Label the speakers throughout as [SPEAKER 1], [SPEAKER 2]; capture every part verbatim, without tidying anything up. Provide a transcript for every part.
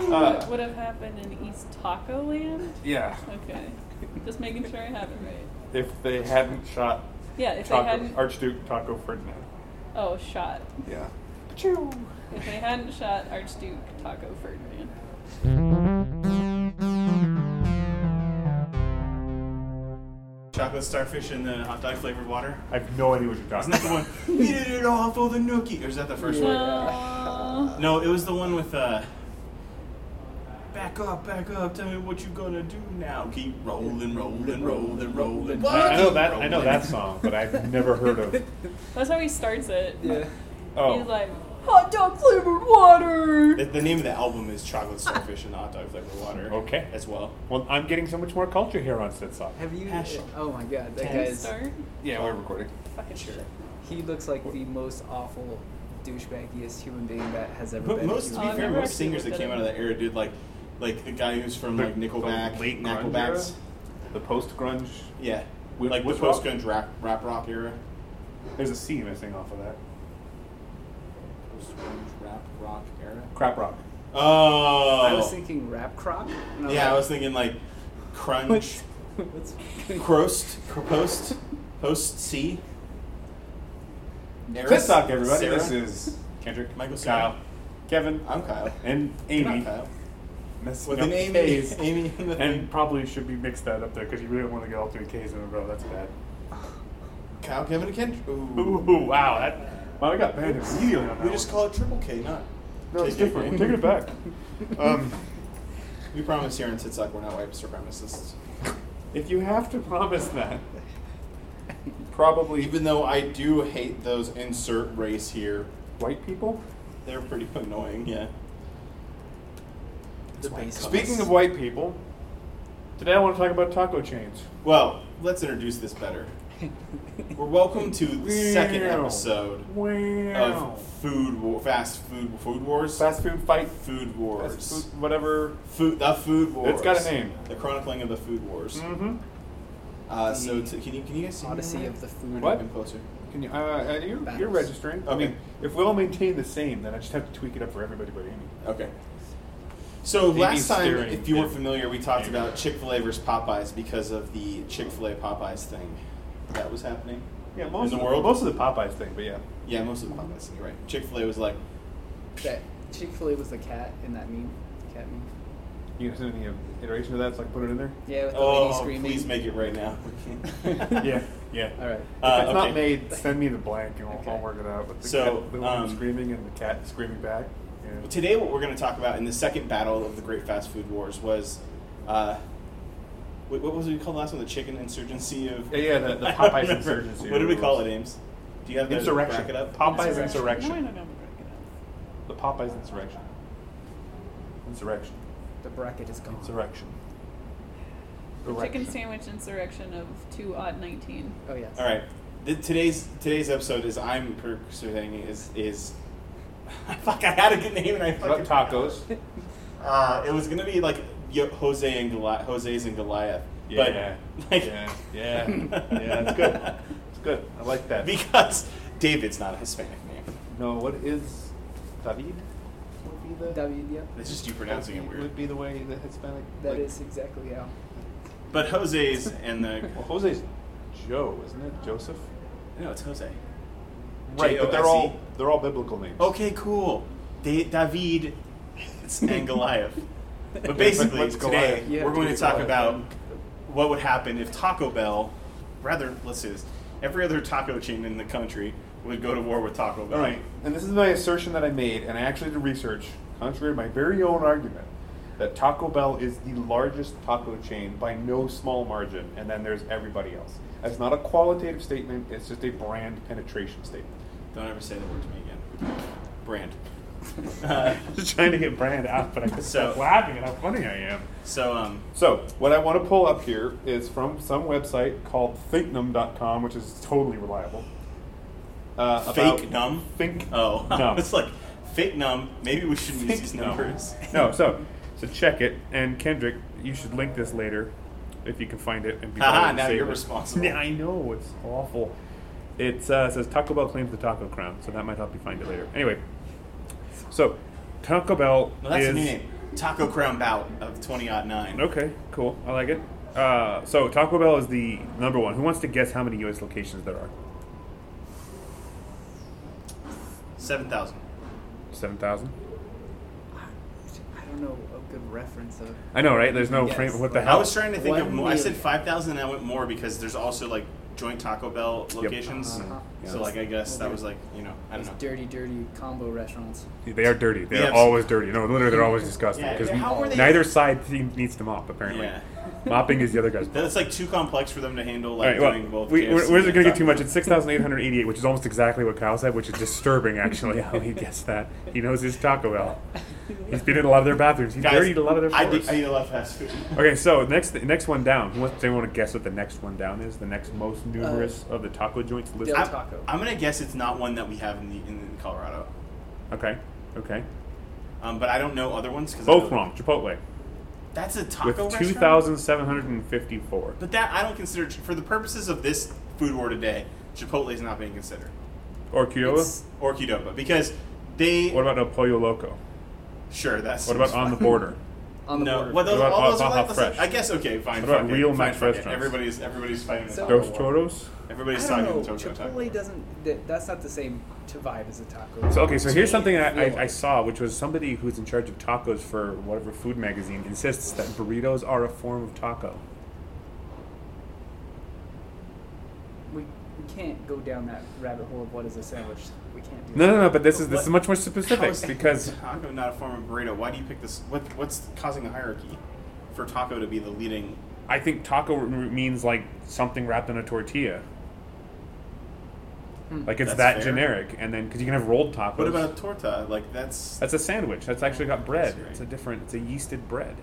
[SPEAKER 1] uh, would have happened in East Taco Land?
[SPEAKER 2] Yeah.
[SPEAKER 1] Okay. Just making sure I have it right.
[SPEAKER 2] If they hadn't shot
[SPEAKER 1] Yeah, if
[SPEAKER 2] Taco,
[SPEAKER 1] they hadn't...
[SPEAKER 2] Archduke Taco Ferdinand.
[SPEAKER 1] Oh, shot.
[SPEAKER 2] Yeah.
[SPEAKER 1] If they hadn't shot Archduke Taco Ferdinand.
[SPEAKER 3] Chocolate starfish in the hot dog flavored water?
[SPEAKER 2] I have no idea what you're talking
[SPEAKER 3] Isn't that
[SPEAKER 2] about.
[SPEAKER 3] the one? Eat it off of the nookie. Or is that the first one?
[SPEAKER 1] Uh,
[SPEAKER 3] No, it was the one with uh back up, back up, tell me what you gonna do now. Keep rolling, rolling, rolling, rolling.
[SPEAKER 2] I, I know
[SPEAKER 3] Keep
[SPEAKER 2] that I know
[SPEAKER 3] rolling.
[SPEAKER 2] that song, but I've never heard of.
[SPEAKER 1] that's how he starts it.
[SPEAKER 4] Yeah.
[SPEAKER 2] Oh,
[SPEAKER 1] He's like, hot dog flavored water!
[SPEAKER 3] The, the name of the album is Chocolate Starfish and Hot Dog Flavored Water.
[SPEAKER 2] Okay.
[SPEAKER 3] As well.
[SPEAKER 2] well, I'm getting so much more culture here on Sitsock.
[SPEAKER 4] Have you?
[SPEAKER 3] Hash.
[SPEAKER 4] Oh my god, that
[SPEAKER 1] Can we
[SPEAKER 4] guy's.
[SPEAKER 1] start?
[SPEAKER 2] Yeah, we're recording.
[SPEAKER 1] Fucking sure.
[SPEAKER 4] He looks like the most awful, douchebaggiest human being that has ever
[SPEAKER 3] But
[SPEAKER 4] been.
[SPEAKER 3] most, to
[SPEAKER 1] Oh,
[SPEAKER 3] be
[SPEAKER 1] I've
[SPEAKER 3] fair,
[SPEAKER 1] never
[SPEAKER 3] most
[SPEAKER 1] actually
[SPEAKER 3] singers that
[SPEAKER 1] looked at
[SPEAKER 3] came out
[SPEAKER 1] him.
[SPEAKER 3] of that era did like, like the guy who's from
[SPEAKER 2] The-
[SPEAKER 3] like Nickelback,
[SPEAKER 2] the late grunge
[SPEAKER 3] Nickelbacks.
[SPEAKER 2] era? The post grunge.
[SPEAKER 3] Yeah,
[SPEAKER 2] Which-
[SPEAKER 3] like the
[SPEAKER 2] which rock?
[SPEAKER 3] post grunge rap rap rock era.
[SPEAKER 2] There's a C missing off of that.
[SPEAKER 3] Post grunge rap rock era.
[SPEAKER 2] Crap rock.
[SPEAKER 3] Oh.
[SPEAKER 4] I was thinking rap croc. and
[SPEAKER 3] Yeah, I
[SPEAKER 4] like,
[SPEAKER 3] was thinking like crunch,
[SPEAKER 4] What's
[SPEAKER 3] crost, post, post C. Era?
[SPEAKER 2] Sitsock, everybody.
[SPEAKER 3] Sarah?
[SPEAKER 2] This is Kendrick,
[SPEAKER 3] Michael
[SPEAKER 2] Kyle,
[SPEAKER 3] Sarah.
[SPEAKER 2] Kevin,
[SPEAKER 3] I'm Kyle.
[SPEAKER 2] and
[SPEAKER 3] You're
[SPEAKER 2] Amy.
[SPEAKER 3] not Kyle.
[SPEAKER 2] Messing
[SPEAKER 3] With
[SPEAKER 2] up
[SPEAKER 3] an Amy,
[SPEAKER 2] K's.
[SPEAKER 3] Amy in the
[SPEAKER 2] And probably should be mixed that up there because you really don't want to get all three K's in a row. That's bad.
[SPEAKER 3] Kyle, Kevin, and Kendrick. Ooh.
[SPEAKER 2] Ooh, wow. That, wow, we got banned immediately on that
[SPEAKER 3] We just
[SPEAKER 2] one.
[SPEAKER 3] call it triple K, not.
[SPEAKER 2] No, it's
[SPEAKER 3] K K.
[SPEAKER 2] different. We're taking it back. Um,
[SPEAKER 3] We promise here in Sitsock we're not white supremacists.
[SPEAKER 2] if you have to promise that, probably
[SPEAKER 3] Even though I do hate those insert race here,
[SPEAKER 2] white people.
[SPEAKER 3] they're pretty annoying. Yeah.
[SPEAKER 4] The
[SPEAKER 3] That's why I
[SPEAKER 4] base.
[SPEAKER 3] call
[SPEAKER 2] Speaking
[SPEAKER 3] us-
[SPEAKER 2] of white people, today I want to talk about taco chains.
[SPEAKER 3] Well, let's introduce this better. We're welcome to the second episode
[SPEAKER 2] Wow.
[SPEAKER 3] of Food War, Fast Food Food Wars.
[SPEAKER 2] Fast food fight.
[SPEAKER 3] Food Wars.
[SPEAKER 2] Fast food, whatever.
[SPEAKER 3] Food, the Food Wars.
[SPEAKER 2] It's got a name.
[SPEAKER 3] The Chronicling of the Food Wars.
[SPEAKER 2] Mm-hmm.
[SPEAKER 3] Uh, so to, can you can you guys see me
[SPEAKER 4] Odyssey
[SPEAKER 3] right?
[SPEAKER 4] of the food.
[SPEAKER 2] What?
[SPEAKER 3] Even closer.
[SPEAKER 2] Can you? Uh, uh, you're, you're
[SPEAKER 4] Battles.
[SPEAKER 2] registering. I
[SPEAKER 3] Okay.
[SPEAKER 2] mean, if we all maintain the same, then I just have to tweak it up for everybody but Amy.
[SPEAKER 3] Okay. So
[SPEAKER 2] Amy's
[SPEAKER 3] last time,
[SPEAKER 2] staring
[SPEAKER 3] if you weren't
[SPEAKER 2] at
[SPEAKER 3] familiar, we talked
[SPEAKER 2] Amy.
[SPEAKER 3] about Chick-fil-A versus Popeyes because of the Chick-fil-A Popeyes thing that was happening.
[SPEAKER 2] Yeah, most
[SPEAKER 3] In
[SPEAKER 2] of
[SPEAKER 3] the world?
[SPEAKER 2] most of the Popeyes thing, but yeah.
[SPEAKER 3] Yeah, most of the Popeyes thing. You're right. Chick-fil-A was like,
[SPEAKER 4] That Chick-fil-A was the cat in that meme. The cat meme.
[SPEAKER 2] You guys have any iteration of that, so I can put it in there?
[SPEAKER 4] Yeah, with the lady
[SPEAKER 3] "Oh,
[SPEAKER 4] screaming.
[SPEAKER 3] please make it right now."
[SPEAKER 2] yeah, yeah.
[SPEAKER 4] All right.
[SPEAKER 2] If
[SPEAKER 3] Uh,
[SPEAKER 2] it's not
[SPEAKER 3] okay.
[SPEAKER 2] made, send me the blank and we'll,
[SPEAKER 4] Okay.
[SPEAKER 2] I'll work it out. But the
[SPEAKER 3] So,
[SPEAKER 2] cat, the woman
[SPEAKER 3] um,
[SPEAKER 2] screaming and the cat screaming back. Yeah.
[SPEAKER 3] Today, what we're going to talk about in the second battle of the Great Fast Food Wars was, uh, what, what was it called last one? The chicken insurgency of.
[SPEAKER 2] Yeah, yeah, the- the
[SPEAKER 3] I don't
[SPEAKER 2] Popeyes
[SPEAKER 3] remember.
[SPEAKER 2] insurgency
[SPEAKER 3] What did we
[SPEAKER 2] of
[SPEAKER 3] call it,
[SPEAKER 2] rules.
[SPEAKER 3] Ames? Do you have the
[SPEAKER 2] Insurrection.
[SPEAKER 3] bracket up?
[SPEAKER 2] Popeyes
[SPEAKER 1] Why
[SPEAKER 2] insurrection.
[SPEAKER 1] not gonna break it up?
[SPEAKER 2] The Popeyes insurrection. Insurrection.
[SPEAKER 4] The bracket is gone.
[SPEAKER 2] Insurrection.
[SPEAKER 1] The chicken
[SPEAKER 2] Erection.
[SPEAKER 1] sandwich insurrection of two odd nineteen.
[SPEAKER 4] Oh yes.
[SPEAKER 3] All right. The, today's today's episode is I'm pursuing is is. Fuck! I had a good name and I
[SPEAKER 2] What
[SPEAKER 3] fucking.
[SPEAKER 2] about tacos?
[SPEAKER 3] Uh, it was gonna be like Yo- Jose and Goliath. Jose's and Goliath.
[SPEAKER 2] Yeah,
[SPEAKER 3] But, like,
[SPEAKER 2] yeah, yeah, yeah. That's good. That's good. I like that.
[SPEAKER 3] Because David's not a Hispanic name.
[SPEAKER 2] No, what is David? Would be the
[SPEAKER 4] W. Yep.
[SPEAKER 3] It's just you pronouncing it
[SPEAKER 2] Would
[SPEAKER 3] weird.
[SPEAKER 2] be the way the Hispanic.
[SPEAKER 4] That
[SPEAKER 2] like,
[SPEAKER 4] is exactly how.
[SPEAKER 3] But Jose's and the
[SPEAKER 2] Well, Jose's Joe, isn't it? Joseph.
[SPEAKER 3] no, it's Jose.
[SPEAKER 2] Right, but they're
[SPEAKER 3] J O S E?
[SPEAKER 2] all they're all biblical names.
[SPEAKER 3] Okay, cool. Da- David and Goliath. But basically,
[SPEAKER 2] What's
[SPEAKER 3] today
[SPEAKER 2] Goliath?
[SPEAKER 4] You have
[SPEAKER 3] we're
[SPEAKER 4] to
[SPEAKER 3] going
[SPEAKER 4] do
[SPEAKER 3] to talk
[SPEAKER 4] Goliath,
[SPEAKER 3] about
[SPEAKER 4] then.
[SPEAKER 3] what would happen if Taco Bell, rather, let's say this, every other taco chain in the country would go to war with Taco Bell.
[SPEAKER 2] All right, and this is my assertion that I made, and I actually did research, contrary to my very own argument, that Taco Bell is the largest taco chain by no small margin, and then there's everybody else. That's not a qualitative statement; it's just a brand penetration statement.
[SPEAKER 3] Don't ever say that word to me again. Brand. Uh,
[SPEAKER 2] Just trying to get brand out, but I couldn't
[SPEAKER 3] So-
[SPEAKER 2] stop laughing at how funny I am.
[SPEAKER 3] so, um,
[SPEAKER 2] So, what I want to pull up here is from some website called thinknum dot com, which is totally reliable. Uh,
[SPEAKER 3] fake
[SPEAKER 2] about
[SPEAKER 3] numb?
[SPEAKER 2] Think
[SPEAKER 3] Oh,
[SPEAKER 2] numb.
[SPEAKER 3] it's like fake numb. Maybe we shouldn't use
[SPEAKER 2] Think
[SPEAKER 3] these
[SPEAKER 2] numb.
[SPEAKER 3] numbers.
[SPEAKER 2] No, so so check it, and Kendrick, you should link this later if you can find it. And be
[SPEAKER 3] Haha,
[SPEAKER 2] bothered to
[SPEAKER 3] now
[SPEAKER 2] save
[SPEAKER 3] you're
[SPEAKER 2] it.
[SPEAKER 3] responsible.
[SPEAKER 2] Yeah, I know, it's awful. It uh, says Taco Bell claims the taco crown, so that might help you find it later. Anyway, so Taco Bell
[SPEAKER 3] No, that's
[SPEAKER 2] is
[SPEAKER 3] a new name. Taco Crown bout of twenty oh nine.
[SPEAKER 2] Okay, cool. I like it. Uh, so Taco Bell is the number one. Who wants to guess how many U S locations there are?
[SPEAKER 3] seven thousand.
[SPEAKER 2] seven thousand?
[SPEAKER 4] I don't know a good reference of.
[SPEAKER 2] I know, right? There's no
[SPEAKER 4] Yes,
[SPEAKER 2] frame. What the
[SPEAKER 4] but-
[SPEAKER 3] I
[SPEAKER 2] hell?
[SPEAKER 3] was trying to think of
[SPEAKER 4] One
[SPEAKER 3] more. I said
[SPEAKER 4] million.
[SPEAKER 3] five thousand and I went more because there's also like joint Taco Bell locations.
[SPEAKER 4] Uh-huh.
[SPEAKER 3] So like I guess that was like, you know, I don't
[SPEAKER 4] These
[SPEAKER 3] know.
[SPEAKER 4] dirty, dirty combo restaurants.
[SPEAKER 2] They are dirty. They
[SPEAKER 3] We
[SPEAKER 2] are
[SPEAKER 3] have-
[SPEAKER 2] always dirty. No, literally, they're always disgusting.
[SPEAKER 3] Yeah,
[SPEAKER 2] Because
[SPEAKER 3] how were they-
[SPEAKER 2] neither side team needs to mop, apparently.
[SPEAKER 3] Yeah.
[SPEAKER 2] Mopping is the other guy's.
[SPEAKER 3] Then it's like too complex for them to handle
[SPEAKER 2] All
[SPEAKER 3] like
[SPEAKER 2] right, well,
[SPEAKER 3] doing both.
[SPEAKER 2] we,
[SPEAKER 3] K F
[SPEAKER 2] we're,
[SPEAKER 3] C
[SPEAKER 2] we're
[SPEAKER 3] and
[SPEAKER 2] going to get
[SPEAKER 3] Taco
[SPEAKER 2] too much.
[SPEAKER 3] Bell.
[SPEAKER 2] It's six thousand eight hundred eighty-eight, which is almost exactly what Kyle said, which is disturbing, actually, how he guessed that. He knows his Taco Bell. He's been in a lot of their bathrooms. He's
[SPEAKER 3] Guys,
[SPEAKER 2] dirtied a lot of their
[SPEAKER 3] I,
[SPEAKER 2] floors.
[SPEAKER 3] did, I eat a lot of fast food.
[SPEAKER 2] Okay, so next next one down. Who wants, does anyone want to guess what the next one down is? The next most numerous of the taco joints listed?
[SPEAKER 4] Del
[SPEAKER 3] I'm,
[SPEAKER 4] Taco.
[SPEAKER 3] I'm gonna guess it's not one that we have in the in Colorado.
[SPEAKER 2] Okay, okay.
[SPEAKER 3] Um, but I don't know other ones. Cause
[SPEAKER 2] Both
[SPEAKER 3] I
[SPEAKER 2] wrong. Chipotle.
[SPEAKER 3] That's a taco
[SPEAKER 2] With
[SPEAKER 3] restaurant.
[SPEAKER 2] two thousand seven hundred fifty-four.
[SPEAKER 3] But that I don't consider for the purposes of this food war today. Chipotle is not being considered,
[SPEAKER 2] Or Qdoba?
[SPEAKER 4] It's-
[SPEAKER 3] or Qdoba, because they.
[SPEAKER 2] What about El Pollo Loco?
[SPEAKER 3] Sure, that's.
[SPEAKER 2] What about On the Border?
[SPEAKER 4] On the
[SPEAKER 3] no,
[SPEAKER 4] border.
[SPEAKER 3] well, those,
[SPEAKER 2] What about
[SPEAKER 3] all those
[SPEAKER 2] Baja
[SPEAKER 3] are like,
[SPEAKER 2] Fresh?
[SPEAKER 3] I guess okay, fine.
[SPEAKER 2] What about
[SPEAKER 3] fuck it,
[SPEAKER 2] real
[SPEAKER 3] fine,
[SPEAKER 2] Max
[SPEAKER 3] fuck it.
[SPEAKER 2] restaurants?
[SPEAKER 3] Everybody's everybody's fighting the
[SPEAKER 4] So-
[SPEAKER 3] taco
[SPEAKER 2] Dos
[SPEAKER 3] war.
[SPEAKER 2] Toros?
[SPEAKER 3] Everybody's
[SPEAKER 4] I
[SPEAKER 3] talking
[SPEAKER 4] don't
[SPEAKER 3] the
[SPEAKER 4] know.
[SPEAKER 3] taco taco.
[SPEAKER 4] Chipotle doesn't. that- That's not the same to vibe as a taco.
[SPEAKER 2] So okay, so
[SPEAKER 4] To
[SPEAKER 2] here's
[SPEAKER 4] me,
[SPEAKER 2] something I,
[SPEAKER 4] feel
[SPEAKER 2] I,
[SPEAKER 4] like-
[SPEAKER 2] I saw, which was somebody who's in charge of tacos for whatever food magazine insists that burritos are a form of taco.
[SPEAKER 4] We, we can't go down that rabbit hole of what is a sandwich. We can't do
[SPEAKER 2] No,
[SPEAKER 4] that.
[SPEAKER 2] no, no. But this is this
[SPEAKER 3] What-
[SPEAKER 2] is much more
[SPEAKER 3] How
[SPEAKER 2] specific
[SPEAKER 3] is
[SPEAKER 2] because
[SPEAKER 3] taco not a form of burrito? Why do you pick this? What what's causing the hierarchy for taco to be the leading?
[SPEAKER 2] I think taco r- means like something wrapped in a tortilla.
[SPEAKER 4] Hmm.
[SPEAKER 2] Like it's
[SPEAKER 3] That's
[SPEAKER 2] that
[SPEAKER 3] fair.
[SPEAKER 2] generic, and then because you can have rolled tacos.
[SPEAKER 3] What about torta? Like that's
[SPEAKER 2] That's a sandwich. That's actually got bread.
[SPEAKER 3] That's right.
[SPEAKER 2] It's a different. It's a yeasted bread.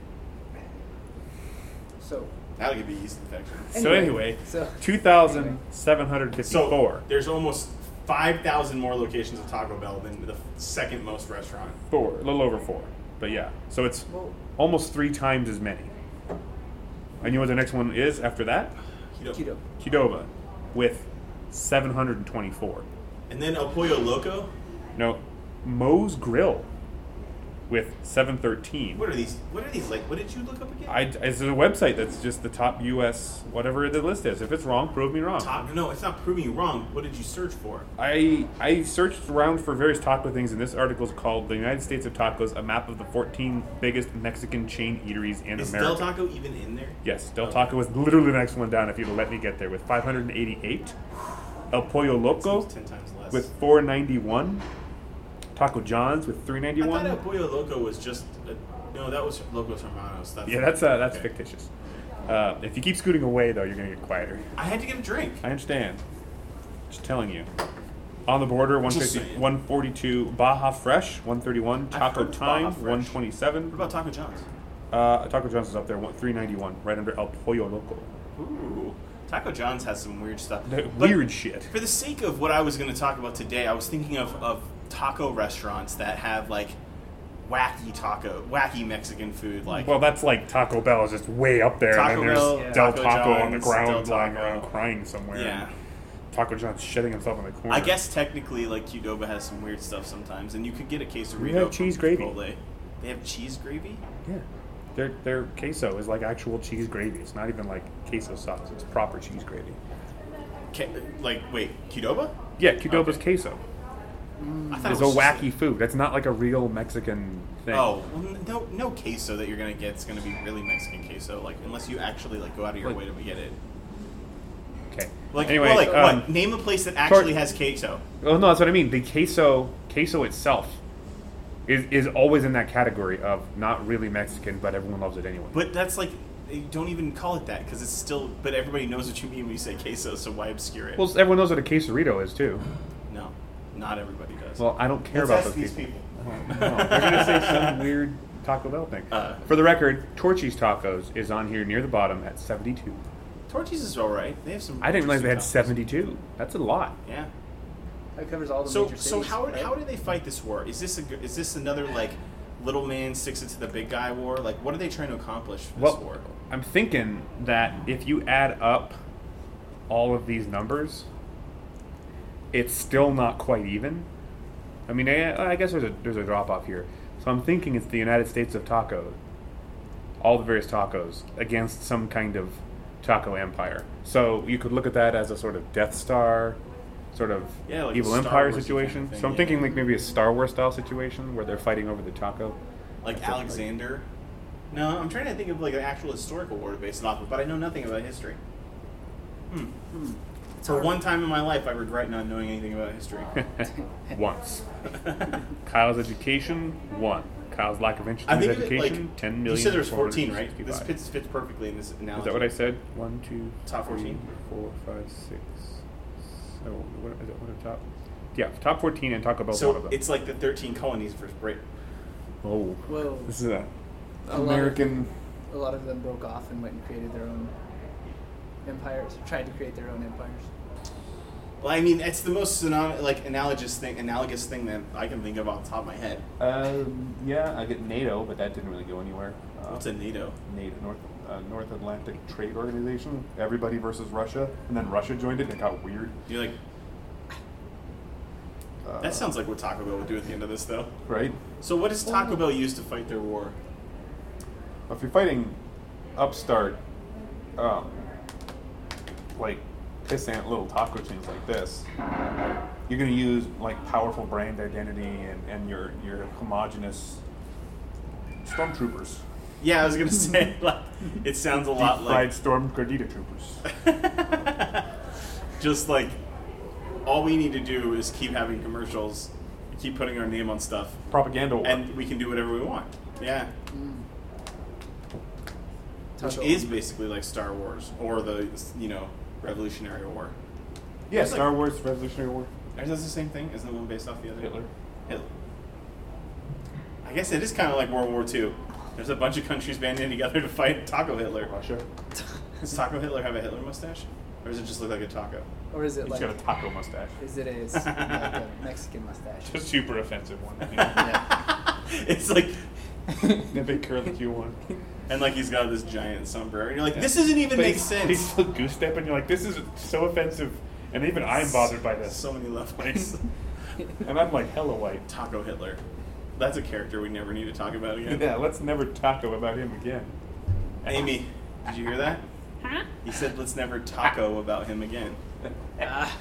[SPEAKER 4] So.
[SPEAKER 3] that'll give you yeast infection.
[SPEAKER 2] So anyway,
[SPEAKER 4] so
[SPEAKER 2] two thousand seven hundred fifty-four.
[SPEAKER 3] So there's almost five thousand more locations of Taco Bell than the second most restaurant.
[SPEAKER 2] Four, a little over four. But yeah, so it's
[SPEAKER 4] well,
[SPEAKER 2] almost three times as many. And you know what the next one is after that?
[SPEAKER 3] Keto.
[SPEAKER 4] keto.
[SPEAKER 2] Qdoba, with seven hundred twenty-four.
[SPEAKER 3] And then El Pollo Loco.
[SPEAKER 2] No, Moe's Grill, with seven thirteen.
[SPEAKER 3] What are these? What are these like? What did you look up again?
[SPEAKER 2] I, it's a website that's just the top U S whatever the list is. If it's wrong, prove me wrong.
[SPEAKER 3] Ta- no, it's not proving you wrong. What did you search for?
[SPEAKER 2] I I searched around for various taco things, and this article is called "The United States of Tacos: A Map of the fourteen Biggest Mexican Chain Eateries in
[SPEAKER 3] Is
[SPEAKER 2] America."
[SPEAKER 3] Del Taco even in there?
[SPEAKER 2] Yes, Del
[SPEAKER 3] Okay.
[SPEAKER 2] Taco was literally the next one down. If you'd let me get there, with five hundred eighty-eight. El Pollo Loco
[SPEAKER 3] Seems ten times less.
[SPEAKER 2] with four ninety-one. Taco John's with three
[SPEAKER 3] I thought El
[SPEAKER 2] ninety-one.
[SPEAKER 3] Pollo Loco was just a, no, that was Locos Hermanos. That's
[SPEAKER 2] Yeah, that's uh, that's
[SPEAKER 3] okay.
[SPEAKER 2] fictitious. Uh, if you keep scooting away, though, you're gonna get quieter.
[SPEAKER 3] I had to get a drink.
[SPEAKER 2] I understand. Just telling you. On the Border, one
[SPEAKER 3] Just
[SPEAKER 2] fifty,
[SPEAKER 3] saying.
[SPEAKER 2] one forty-two. Baja Fresh, one thirty-one.
[SPEAKER 3] I've
[SPEAKER 2] Taco
[SPEAKER 3] heard of Baja
[SPEAKER 2] Time,
[SPEAKER 3] Fresh.
[SPEAKER 2] one twenty-seven.
[SPEAKER 3] What about Taco John's?
[SPEAKER 2] Uh, Taco John's is up there, one, three ninety-one, right under El Pollo Loco.
[SPEAKER 3] Ooh, Taco John's has some weird stuff.
[SPEAKER 2] The
[SPEAKER 3] But
[SPEAKER 2] weird shit.
[SPEAKER 3] For the sake of what I was going to talk about today, I was thinking of, of taco restaurants that have like wacky taco, wacky Mexican food, like
[SPEAKER 2] Well, that's like Taco Bell is just way up there,
[SPEAKER 3] Taco
[SPEAKER 2] and then there's
[SPEAKER 3] Bell,
[SPEAKER 2] Del
[SPEAKER 3] Taco
[SPEAKER 2] Taco on the
[SPEAKER 3] John's,
[SPEAKER 2] ground,
[SPEAKER 3] Del
[SPEAKER 2] lying
[SPEAKER 3] Taco.
[SPEAKER 2] around crying somewhere.
[SPEAKER 3] yeah.
[SPEAKER 2] and Taco John's shitting himself in the corner.
[SPEAKER 3] I guess technically, like Qdoba has some weird stuff sometimes, and you could get a quesarito.
[SPEAKER 2] We have
[SPEAKER 3] from
[SPEAKER 2] cheese gravy.
[SPEAKER 3] Chipotle. They have cheese gravy.
[SPEAKER 2] Yeah. Their their queso is like actual cheese gravy. It's not even like queso sauce. It's proper cheese gravy.
[SPEAKER 3] Ca- like, wait, Qdoba?
[SPEAKER 2] Yeah, Qdoba's
[SPEAKER 3] Okay.
[SPEAKER 2] queso.
[SPEAKER 3] I thought
[SPEAKER 2] It's
[SPEAKER 3] it
[SPEAKER 2] a
[SPEAKER 3] was just
[SPEAKER 2] wacky food. That's not like a real Mexican thing.
[SPEAKER 3] Oh, well, no, no queso that you're gonna get is gonna be really Mexican queso. Like, unless you actually like go out of your
[SPEAKER 2] Like-
[SPEAKER 3] way to get it.
[SPEAKER 2] Okay.
[SPEAKER 3] Like,
[SPEAKER 2] anyway,
[SPEAKER 3] well, like
[SPEAKER 2] um,
[SPEAKER 3] what? Name a place that actually has queso.
[SPEAKER 2] Well, no, that's what I mean. The queso, queso itself, is is always in that category of not really Mexican, but everyone loves it anyway.
[SPEAKER 3] But that's like, you don't even call it that because it's still. But everybody knows what you mean when you say queso, so why obscure it?
[SPEAKER 2] Well, everyone knows what a quesarito is too.
[SPEAKER 3] no, not everybody does.
[SPEAKER 2] Well, I don't care
[SPEAKER 3] Let's
[SPEAKER 2] about
[SPEAKER 3] ask
[SPEAKER 2] those
[SPEAKER 3] these
[SPEAKER 2] people.
[SPEAKER 3] people.
[SPEAKER 2] No, they're gonna say some weird Taco Bell thing.
[SPEAKER 3] Uh,
[SPEAKER 2] For the record, Torchy's Tacos is on here near the bottom at seventy-two.
[SPEAKER 3] Torchies is all right. They have some.
[SPEAKER 2] I didn't realize they had
[SPEAKER 3] interesting tacos.
[SPEAKER 2] seventy-two. That's a lot.
[SPEAKER 3] Yeah.
[SPEAKER 4] That covers all the
[SPEAKER 3] So
[SPEAKER 4] major cities.
[SPEAKER 3] so how
[SPEAKER 4] right?
[SPEAKER 3] how do they fight this war? Is this a g- is this another like little man sticks it to the big guy war? Like what are they trying to accomplish for this
[SPEAKER 2] Well,
[SPEAKER 3] war?
[SPEAKER 2] I'm thinking that if you add up all of these numbers, it's still not quite even. I mean, I, I guess there's a there's a drop off here. So I'm thinking it's the United States of tacos, all the various tacos, against some kind of taco empire. So you could look at that as a sort of Death Star, sort of
[SPEAKER 3] Yeah, like a
[SPEAKER 2] evil
[SPEAKER 3] Star
[SPEAKER 2] empire
[SPEAKER 3] Wars
[SPEAKER 2] situation.
[SPEAKER 3] kind of thing,
[SPEAKER 2] so I'm
[SPEAKER 3] yeah.
[SPEAKER 2] thinking like maybe a Star Wars style situation where they're fighting over the taco.
[SPEAKER 3] Like
[SPEAKER 2] That's what-
[SPEAKER 3] Alexander. No, I'm trying to think of like an actual historical war to base it off of, but I know nothing about history. Hmm.
[SPEAKER 4] Hmm.
[SPEAKER 3] For one time in my life, I regret not knowing anything about history.
[SPEAKER 2] Once. Kyle's education, one. Kyle's lack of interest
[SPEAKER 3] I
[SPEAKER 2] in his
[SPEAKER 3] think of it,
[SPEAKER 2] education,
[SPEAKER 3] like,
[SPEAKER 2] ten million.
[SPEAKER 3] You said there's fourteen, right? This
[SPEAKER 2] four hundred sixty-five.
[SPEAKER 3] fits, fits perfectly in this analogy.
[SPEAKER 2] Is that what I said? One, two,
[SPEAKER 3] Top
[SPEAKER 2] three,
[SPEAKER 3] fourteen?
[SPEAKER 2] four, five, six. So, what is it? What are top? Yeah, top fourteen and Taco Bell's
[SPEAKER 3] So
[SPEAKER 2] one of them.
[SPEAKER 3] it's like the thirteen colonies for Britain.
[SPEAKER 2] Oh.
[SPEAKER 4] Whoa.
[SPEAKER 2] This is a
[SPEAKER 4] A lot of-
[SPEAKER 2] American.
[SPEAKER 4] A lot of them broke off and went and created their own empires, tried to create their own empires.
[SPEAKER 3] Well, I mean, it's the most synon- like analogous thing, analogous thing that I can think of off the top of my head.
[SPEAKER 2] Um, yeah, I get NATO, but that didn't really go anywhere. Uh,
[SPEAKER 3] What's a NATO?
[SPEAKER 2] NATO, North uh, North Atlantic Trade Organization. Everybody versus Russia, and then Russia joined it. And it got weird.
[SPEAKER 3] You're like,
[SPEAKER 2] Uh,
[SPEAKER 3] that sounds like what Taco Bell would do at the end of this, though.
[SPEAKER 2] right.
[SPEAKER 3] So what does Taco Bell use to fight their war?
[SPEAKER 2] If you're fighting upstart, um, like pissant little taco chains like this, you're going to use like powerful brand identity and, and your your homogenous stormtroopers.
[SPEAKER 3] Yeah, I was gonna say, like, it sounds a lot
[SPEAKER 2] Deep fried
[SPEAKER 3] like
[SPEAKER 2] storm gordita troopers.
[SPEAKER 3] just like all we need to do is keep having commercials, keep putting our name on stuff,
[SPEAKER 2] Propaganda war.
[SPEAKER 3] and we can do whatever we want. Yeah,
[SPEAKER 4] Mm.
[SPEAKER 3] which
[SPEAKER 4] Taco-
[SPEAKER 3] is basically like Star Wars or the you know Revolutionary War.
[SPEAKER 2] yeah,
[SPEAKER 3] it's like-
[SPEAKER 2] Star Wars, Revolutionary War.
[SPEAKER 3] Is that the same thing? Isn't the one based off the other?
[SPEAKER 2] Hitler.
[SPEAKER 3] Hitler. I guess it is kind of like World War Two. There's a bunch of countries banding together to fight Taco Hitler.
[SPEAKER 2] Russia.
[SPEAKER 3] Does Taco Hitler have a Hitler mustache? Or does it just look like a taco?
[SPEAKER 4] Or is it
[SPEAKER 2] He's
[SPEAKER 4] like?
[SPEAKER 2] got a taco mustache.
[SPEAKER 4] Is it a, like a Mexican mustache?
[SPEAKER 2] A super offensive one.
[SPEAKER 4] Yeah.
[SPEAKER 3] It's like,
[SPEAKER 2] The big curly Q one.
[SPEAKER 3] and like he's got this giant sombrero. And you're like, this doesn't even
[SPEAKER 2] But
[SPEAKER 3] make
[SPEAKER 2] he's-
[SPEAKER 3] sense.
[SPEAKER 2] He's still goose step, and you're like, this is so offensive, and even I'm bothered by this.
[SPEAKER 3] So many levels.
[SPEAKER 2] And I'm like hella white.
[SPEAKER 3] Taco Hitler. That's a character we never need to talk about again.
[SPEAKER 2] Yeah, let's never taco about him again.
[SPEAKER 3] Amy, did you hear that?
[SPEAKER 1] Huh?
[SPEAKER 3] He said, let's never taco about him again.
[SPEAKER 4] Ah.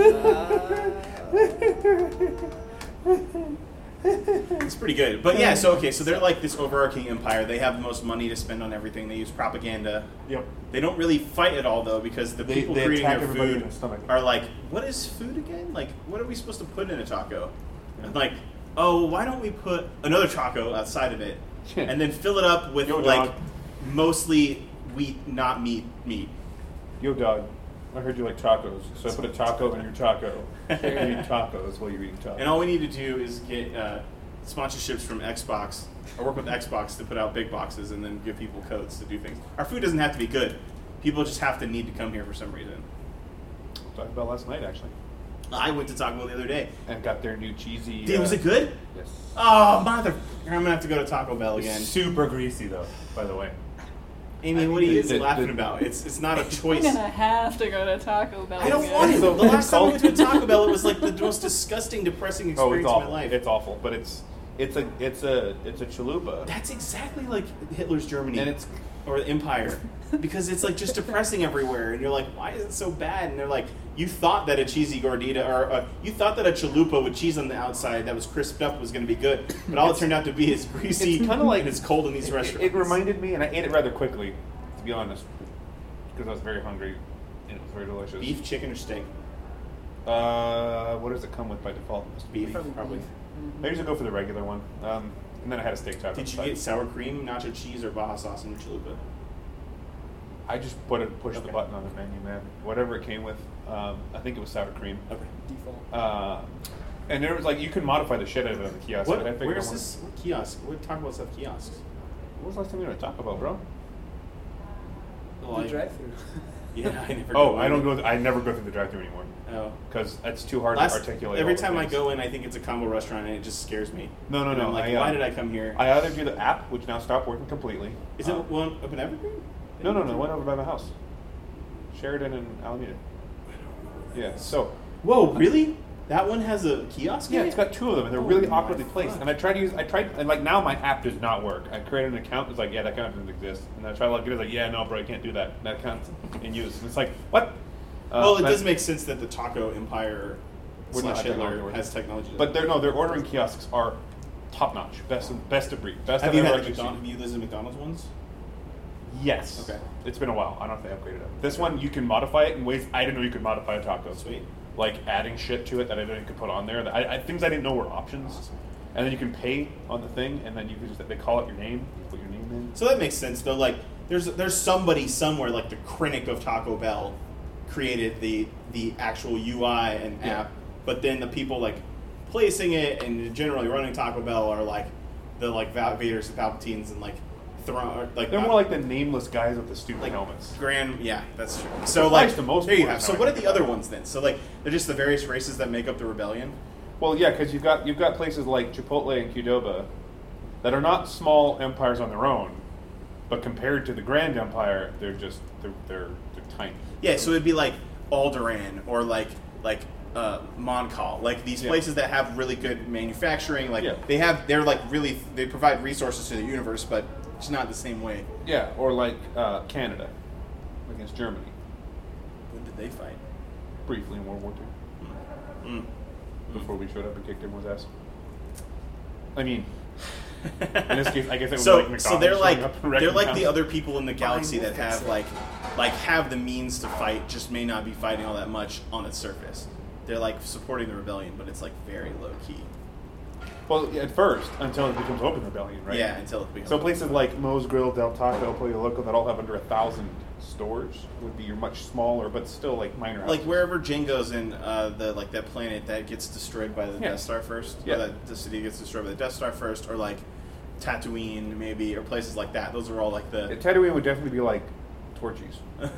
[SPEAKER 3] It's pretty good. But yeah, so okay, so they're like this overarching empire. They have the most money to spend on everything. They use propaganda.
[SPEAKER 2] Yep.
[SPEAKER 3] They don't really fight at all though, because the
[SPEAKER 2] They-
[SPEAKER 3] people
[SPEAKER 2] they
[SPEAKER 3] creating
[SPEAKER 2] attack
[SPEAKER 3] their
[SPEAKER 2] everybody
[SPEAKER 3] food
[SPEAKER 2] in the stomach.
[SPEAKER 3] are like, what is food again? Like, what are we supposed to put in a taco? And like, oh, why don't we put another taco outside of it, and then fill it up with
[SPEAKER 2] Yo,
[SPEAKER 3] like
[SPEAKER 2] dog.
[SPEAKER 3] mostly wheat, not meat, meat.
[SPEAKER 2] Yo, dog. I heard you like tacos, so I put a taco in your taco. You eat tacos while you're eating tacos.
[SPEAKER 3] And all we need to do is get uh, sponsorships from Xbox, or work with Xbox to put out big boxes and then give people codes to do things. Our food doesn't have to be good. People just have to need to come here for some reason.
[SPEAKER 2] Talked about last night actually,
[SPEAKER 3] I went to Taco Bell the other day.
[SPEAKER 2] and got their new cheesy.
[SPEAKER 3] Dude, was
[SPEAKER 2] uh,
[SPEAKER 3] it good?
[SPEAKER 2] Yes.
[SPEAKER 3] Oh, mother! I'm gonna have to go to Taco Bell again.
[SPEAKER 2] Super greasy though, by the way.
[SPEAKER 3] Amy, what are you
[SPEAKER 2] The- the-
[SPEAKER 3] laughing
[SPEAKER 2] the-
[SPEAKER 3] about? It's it's not a
[SPEAKER 1] I'm
[SPEAKER 3] choice.
[SPEAKER 1] gonna have to go to Taco Bell.
[SPEAKER 3] I don't
[SPEAKER 1] again.
[SPEAKER 3] want to. The
[SPEAKER 2] So-
[SPEAKER 3] last time I went to a Taco Bell, it was like the most disgusting, depressing
[SPEAKER 2] Oh, it's
[SPEAKER 3] experience of
[SPEAKER 2] awful.
[SPEAKER 3] my life.
[SPEAKER 2] It's awful, but it's it's a it's a it's a chalupa.
[SPEAKER 3] That's exactly like Hitler's Germany.
[SPEAKER 2] And it's-
[SPEAKER 3] or the Empire. Because it's like just depressing everywhere, and you're like, why is it so bad? And they're like, you thought that a cheesy gordita, or uh, you thought that a chalupa with cheese on the outside that was crisped up was going to be good, but all it turned out to be is greasy
[SPEAKER 2] It's kinda like-
[SPEAKER 3] and it's cold in these
[SPEAKER 2] It,
[SPEAKER 3] restaurants.
[SPEAKER 2] it reminded me, and I ate it rather quickly, to be honest, because I was very hungry, and it was very delicious.
[SPEAKER 3] Beef, chicken, or steak?
[SPEAKER 2] Uh, what does it come with by default? Must be
[SPEAKER 3] Beef,
[SPEAKER 2] beef.
[SPEAKER 3] probably.
[SPEAKER 2] I usually go for the regular one, um, and then I had a steak taco.
[SPEAKER 3] Did you
[SPEAKER 2] but
[SPEAKER 3] get sour cream, nacho cheese, or Baja sauce in your chalupa?
[SPEAKER 2] I just put it, pushed
[SPEAKER 3] Okay.
[SPEAKER 2] the button on the menu, man. Whatever it came with, um, I think it was sour cream.
[SPEAKER 3] Okay.
[SPEAKER 4] Default.
[SPEAKER 2] Uh, and there was like you can modify the shit out of it on the kiosk.
[SPEAKER 3] What,
[SPEAKER 2] and I figured
[SPEAKER 3] where's
[SPEAKER 2] I wanted-
[SPEAKER 3] this what kiosk? What Taco Bell have kiosks?
[SPEAKER 2] What was the last time you were to Taco Bell, bro?
[SPEAKER 3] Well,
[SPEAKER 4] The
[SPEAKER 3] I-
[SPEAKER 4] drive-through.
[SPEAKER 3] Yeah, I never.
[SPEAKER 2] Oh,
[SPEAKER 3] go
[SPEAKER 2] I
[SPEAKER 3] in.
[SPEAKER 2] don't go. Th- I never go through the drive-thru anymore
[SPEAKER 3] Oh.
[SPEAKER 2] because it's too hard
[SPEAKER 3] Last-
[SPEAKER 2] to articulate.
[SPEAKER 3] every
[SPEAKER 2] all the
[SPEAKER 3] time I
[SPEAKER 2] things.
[SPEAKER 3] go in, I think it's a combo restaurant, and it just scares me.
[SPEAKER 2] No, no,
[SPEAKER 3] And
[SPEAKER 2] no.
[SPEAKER 3] I'm like,
[SPEAKER 2] I, uh,
[SPEAKER 3] why did I come here?
[SPEAKER 2] I either do the app, which now stopped working completely.
[SPEAKER 3] Is it
[SPEAKER 2] Um,
[SPEAKER 3] one up in Evergreen?
[SPEAKER 2] No, no, no. One over by my house, Sheridan and Alameda. Yeah. So
[SPEAKER 3] Whoa, really? That one has a kiosk.
[SPEAKER 2] Yeah,
[SPEAKER 3] in
[SPEAKER 2] it's
[SPEAKER 3] it?
[SPEAKER 2] got two of them, and they're
[SPEAKER 3] Oh
[SPEAKER 2] really
[SPEAKER 3] my
[SPEAKER 2] awkwardly placed.
[SPEAKER 3] fuck.
[SPEAKER 2] And I tried to use, I tried, and like now my app does not work. I created an account, it's like, yeah, that account doesn't exist. And I try to log in, it's like, yeah, no, bro, I can't do that. That account's in use. And it's like, what? Uh,
[SPEAKER 3] Well, it
[SPEAKER 2] that-
[SPEAKER 3] does make sense that the Taco Empire
[SPEAKER 2] Would not
[SPEAKER 3] slash
[SPEAKER 2] have technology
[SPEAKER 3] Hitler
[SPEAKER 2] working.
[SPEAKER 3] has technology.
[SPEAKER 2] But they're no, their ordering kiosks are top notch, best of, best of breed, best
[SPEAKER 3] have
[SPEAKER 2] I've
[SPEAKER 3] you
[SPEAKER 2] ever
[SPEAKER 3] had the
[SPEAKER 2] actually
[SPEAKER 3] McDonald's?
[SPEAKER 2] seen.
[SPEAKER 3] Have you used the McDonald's ones?
[SPEAKER 2] Yes.
[SPEAKER 3] Okay.
[SPEAKER 2] It's been a while. I don't know if they upgraded it. This one you can modify it in ways I didn't know you could modify a taco.
[SPEAKER 3] Sweet.
[SPEAKER 2] Like adding shit to it that I didn't know you could put on there. That I, I, things I didn't know were options. And then you can pay on the thing, and then you can just they call it your name. You put your name in.
[SPEAKER 3] So that makes sense, though. Like, there's there's somebody somewhere, like the Krennic of Taco Bell, created the the actual U I and
[SPEAKER 2] Yeah.
[SPEAKER 3] app, but then the people like placing it and generally running Taco Bell are like the like Val- Vaders and Palpatines and like Thrawn, like
[SPEAKER 2] They're
[SPEAKER 3] not-
[SPEAKER 2] more like the nameless guys with the stupid
[SPEAKER 3] like
[SPEAKER 2] helmets.
[SPEAKER 3] Grand, yeah, that's true. So
[SPEAKER 2] Applies
[SPEAKER 3] like,
[SPEAKER 2] to most
[SPEAKER 3] there you
[SPEAKER 2] wars
[SPEAKER 3] have. So
[SPEAKER 2] now,
[SPEAKER 3] what
[SPEAKER 2] I
[SPEAKER 3] are
[SPEAKER 2] think
[SPEAKER 3] the
[SPEAKER 2] about
[SPEAKER 3] other
[SPEAKER 2] it.
[SPEAKER 3] ones then? So like, they're just the various races that make up the rebellion.
[SPEAKER 2] Well, yeah, because you've got you've got places like Chipotle and Qdoba that are not small empires on their own, but compared to the Grand Empire, they're just they're they're, they're tiny.
[SPEAKER 3] Yeah, so it'd be like Alderaan or like like uh, Moncall, like these
[SPEAKER 2] Yeah.
[SPEAKER 3] places that have really good manufacturing. Like
[SPEAKER 2] Yeah.
[SPEAKER 3] they have, they're like really they provide resources to the universe, but it's not the same way.
[SPEAKER 2] Yeah, or like uh, Canada against Germany,
[SPEAKER 3] When did they fight?
[SPEAKER 2] briefly in World War Two,
[SPEAKER 3] Mm.
[SPEAKER 2] before we showed up and kicked everyone's ass. I mean, in this case, I guess it was
[SPEAKER 3] so,
[SPEAKER 2] like McDonald's
[SPEAKER 3] so they're
[SPEAKER 2] showing
[SPEAKER 3] like
[SPEAKER 2] up and
[SPEAKER 3] they're
[SPEAKER 2] wrecking
[SPEAKER 3] like
[SPEAKER 2] house.
[SPEAKER 3] the other people in the galaxy
[SPEAKER 4] Fine,
[SPEAKER 3] that
[SPEAKER 4] we'll fix
[SPEAKER 3] have
[SPEAKER 4] it.
[SPEAKER 3] like like have the means to fight, just may not be fighting all that much on its surface. They're like supporting the rebellion, but it's like very low key.
[SPEAKER 2] Well, yeah, at first, until it becomes open rebellion, right?
[SPEAKER 3] Yeah, until it becomes
[SPEAKER 2] So places like Moe's Grill, Del Taco, Pollo Loco that all have under a thousand stores would be your much smaller, but still like minor.
[SPEAKER 3] like
[SPEAKER 2] houses.
[SPEAKER 3] wherever Jingo's in uh, the like that planet that gets destroyed by the
[SPEAKER 2] Yeah.
[SPEAKER 3] Death Star first,
[SPEAKER 2] Yeah.
[SPEAKER 3] or that the city gets destroyed by the Death Star first, or like Tatooine maybe, or places like that. Those are all like
[SPEAKER 2] Yeah,
[SPEAKER 3] the.
[SPEAKER 2] Tatooine would definitely be like Torchies.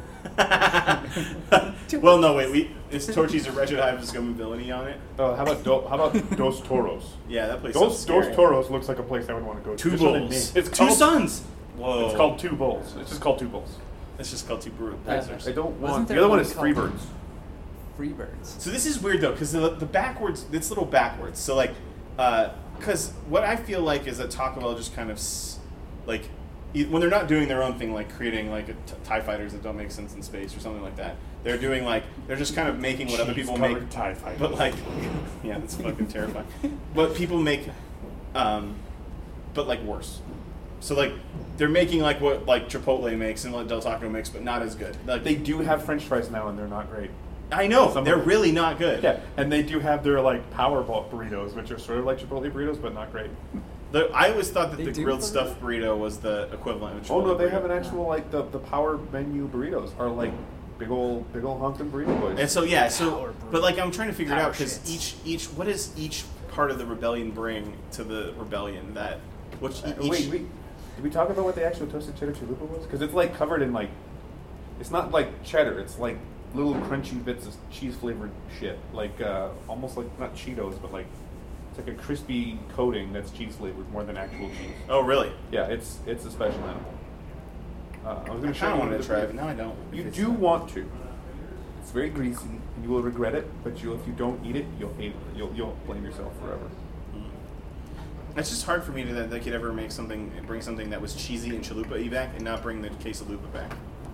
[SPEAKER 3] Well, no, wait. We it's Torchies or Wretched Hive is going villainy on it.
[SPEAKER 2] Oh, how about Do, how about Dos Toros?
[SPEAKER 3] Yeah, that place.
[SPEAKER 2] Dos,
[SPEAKER 3] sounds scary.
[SPEAKER 2] Dos Toros looks like a place I would want to go to.
[SPEAKER 3] Two
[SPEAKER 2] Just for the
[SPEAKER 3] bulls.
[SPEAKER 2] name. It's
[SPEAKER 3] two
[SPEAKER 2] called,
[SPEAKER 3] sons. Whoa.
[SPEAKER 2] It's called Two Bulls. It's just called Two Bulls.
[SPEAKER 3] It's just called two brute
[SPEAKER 2] I,
[SPEAKER 3] blazers.
[SPEAKER 2] I don't
[SPEAKER 4] Wasn't
[SPEAKER 2] want.
[SPEAKER 4] there
[SPEAKER 2] The other one
[SPEAKER 4] one
[SPEAKER 2] is
[SPEAKER 4] called-
[SPEAKER 2] Freebirds.
[SPEAKER 4] Freebirds.
[SPEAKER 3] So this is weird though, because the, the backwards, it's a little backwards. So like, because what I feel like is that Taco Bell just kind of s- like e- when they're not doing their own thing, like creating like a t- Tie fighters that don't make sense in space or something like that. They're doing like they're just kind of making what other people make.
[SPEAKER 2] Cheese-covered TIE fighters.
[SPEAKER 3] But like, yeah, that's fucking terrifying. What people make, um, but like worse. So like they're making like what like Chipotle makes and what Del Taco makes, but not as good. Like
[SPEAKER 2] They do have French fries now, and they're not great.
[SPEAKER 3] I know
[SPEAKER 2] Some of
[SPEAKER 3] they're
[SPEAKER 2] them.
[SPEAKER 3] really not good.
[SPEAKER 2] Yeah, and they do have their like power ball burritos, which are sort of like Chipotle burritos, but not great.
[SPEAKER 3] The, I always thought that
[SPEAKER 4] They
[SPEAKER 3] the
[SPEAKER 4] do
[SPEAKER 3] grilled
[SPEAKER 4] burrito?
[SPEAKER 3] stuffed burrito was the equivalent of
[SPEAKER 2] Oh no,
[SPEAKER 3] Chipotle
[SPEAKER 2] they
[SPEAKER 3] burrito.
[SPEAKER 2] have an actual like the, the power menu burritos are like big old big old honking burrito boys.
[SPEAKER 3] And so yeah, so
[SPEAKER 4] Power
[SPEAKER 3] but like I'm trying to figure it
[SPEAKER 4] Power
[SPEAKER 3] out because
[SPEAKER 4] shits.
[SPEAKER 3] each each what does each part of the rebellion bring to the rebellion that which
[SPEAKER 2] Uh,
[SPEAKER 3] each,
[SPEAKER 2] wait, wait, did we talk about what the actual toasted cheddar chalupa was? Because it's like covered in like, it's not like cheddar. It's like little crunchy bits of cheese flavored shit, like uh, almost like not Cheetos, but like it's like a crispy coating that's cheese flavored more than actual cheese.
[SPEAKER 3] oh really?
[SPEAKER 2] Yeah, it's it's a special animal. Uh, I was
[SPEAKER 3] I
[SPEAKER 2] going to
[SPEAKER 3] kind
[SPEAKER 2] show
[SPEAKER 3] of
[SPEAKER 2] you
[SPEAKER 3] wanted
[SPEAKER 2] the
[SPEAKER 3] to try it,
[SPEAKER 2] video.
[SPEAKER 3] but now I don't.
[SPEAKER 2] You
[SPEAKER 3] If it's
[SPEAKER 2] do
[SPEAKER 3] not-
[SPEAKER 2] want to. It's very greasy, and you will regret it. But you, if you don't eat it, you'll hate it. You'll you'll blame yourself forever.
[SPEAKER 3] It's just hard for me to that they could ever make something bring something that was cheesy and chalupa back and not bring the quesalupa back.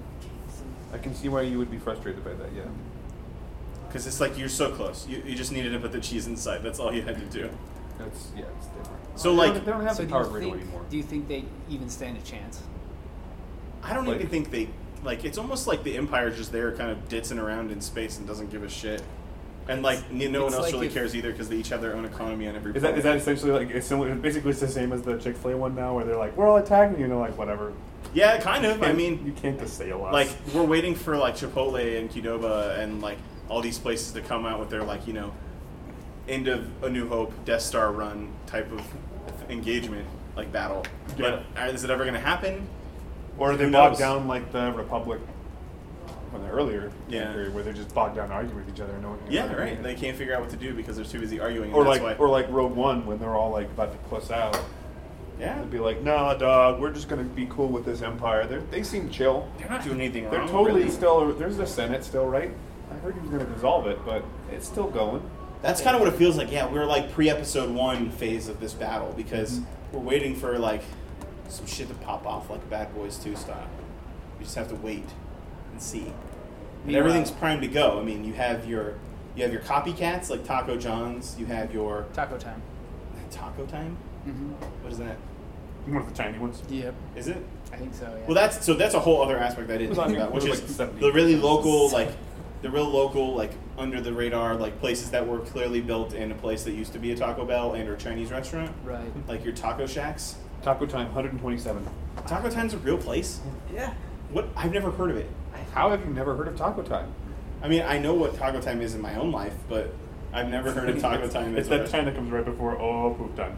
[SPEAKER 2] I can see why you would be frustrated by that. Yeah.
[SPEAKER 3] Because it's like you're so close. You, you just needed to put the cheese inside. That's all you had to do.
[SPEAKER 2] That's yeah, it's different.
[SPEAKER 3] So,
[SPEAKER 2] They
[SPEAKER 3] like-
[SPEAKER 2] don't, they don't have
[SPEAKER 4] So
[SPEAKER 2] the
[SPEAKER 4] do
[SPEAKER 2] power
[SPEAKER 4] you
[SPEAKER 2] burrito
[SPEAKER 4] think?
[SPEAKER 2] anymore.
[SPEAKER 4] Do you think they even stand a chance?
[SPEAKER 3] I don't
[SPEAKER 2] Like-
[SPEAKER 3] even think they like. It's almost like the Empire's just there, kind of ditzing around in space and doesn't give a shit. And like n- no one
[SPEAKER 4] It's
[SPEAKER 3] else
[SPEAKER 4] like
[SPEAKER 3] really
[SPEAKER 4] if-
[SPEAKER 3] cares either because they each have their own economy on every.
[SPEAKER 2] Is that is that
[SPEAKER 3] planet.
[SPEAKER 2] essentially like it's similar? Basically, it's the same as the Chick-fil-A one now, where they're like, "We're all attacking you," and they're like, "Whatever."
[SPEAKER 3] Yeah, kind of. I
[SPEAKER 2] You
[SPEAKER 3] mean,
[SPEAKER 2] can't just say a lot.
[SPEAKER 3] like we're waiting for like Chipotle and Qdoba and like all these places to come out with their like you know end of A New Hope Death Star run type of engagement like battle.
[SPEAKER 2] Yeah.
[SPEAKER 3] But uh, is it ever going to happen?
[SPEAKER 2] or they
[SPEAKER 3] who
[SPEAKER 2] bog
[SPEAKER 3] knows?
[SPEAKER 2] down like the Republic from the earlier
[SPEAKER 3] Yeah.
[SPEAKER 2] period, where they're just bogged down arguing with each other. And no one can
[SPEAKER 3] Yeah,
[SPEAKER 2] agree.
[SPEAKER 3] right. They can't figure out what to do because they're too busy arguing. And
[SPEAKER 2] Or
[SPEAKER 3] that's
[SPEAKER 2] like,
[SPEAKER 3] why.
[SPEAKER 2] or like Rogue One, when they're all like about to puss out.
[SPEAKER 3] yeah,
[SPEAKER 2] They'd be like, "Nah, dog, we're just gonna be cool with this empire." They they seem chill.
[SPEAKER 3] they're not doing anything
[SPEAKER 2] They're
[SPEAKER 3] wrong.
[SPEAKER 2] totally
[SPEAKER 3] really.
[SPEAKER 2] still. There's the Senate still, right? I heard he was gonna dissolve it, but it's still going.
[SPEAKER 3] That's kind of what it feels like. Yeah, we're like pre-episode one phase of this battle because
[SPEAKER 2] Mm-hmm.
[SPEAKER 3] we're waiting for like some shit to pop off, like Bad Boys two style. We just have to wait and see. And
[SPEAKER 4] Meanwhile-
[SPEAKER 3] everything's primed to go. I mean, you have your you have your copycats like Taco John's. You have your
[SPEAKER 4] Taco time.
[SPEAKER 3] Taco Time.
[SPEAKER 4] Mm-hmm.
[SPEAKER 3] What is that?
[SPEAKER 2] One of the tiny ones.
[SPEAKER 4] Yep.
[SPEAKER 3] Is it?
[SPEAKER 4] I think so. Yeah.
[SPEAKER 3] Well, that's so that's a whole other aspect I didn't
[SPEAKER 2] It was on
[SPEAKER 3] think
[SPEAKER 2] your-
[SPEAKER 3] about, which
[SPEAKER 2] it was
[SPEAKER 3] is
[SPEAKER 2] like seventy.
[SPEAKER 3] the really local, like the real local, like under the radar, like places that were clearly built in a place that used to be a Taco Bell and or Chinese restaurant,
[SPEAKER 4] right.
[SPEAKER 3] like your taco shacks.
[SPEAKER 2] Taco Time, one hundred twenty-seven.
[SPEAKER 3] Taco Time's a real place.
[SPEAKER 4] Yeah.
[SPEAKER 3] What? I've never heard of it.
[SPEAKER 2] How have you never heard of Taco Time?
[SPEAKER 3] I mean, I know what Taco Time is in my own life, but I've never heard of Taco Time.
[SPEAKER 2] It's
[SPEAKER 3] as a
[SPEAKER 2] that time that comes right before oh poop time.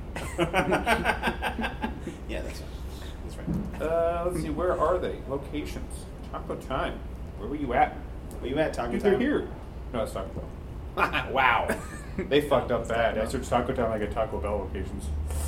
[SPEAKER 3] Yeah, that's right. That's right.
[SPEAKER 2] Uh, let's see, where are they? Locations. Taco Time. Where were you at?
[SPEAKER 3] Where you at, Taco
[SPEAKER 2] Dude,
[SPEAKER 3] Time?
[SPEAKER 2] they're here. No, it's Taco Bell. Wow. They fucked up bad. I searched Taco Time, I get Taco Bell locations.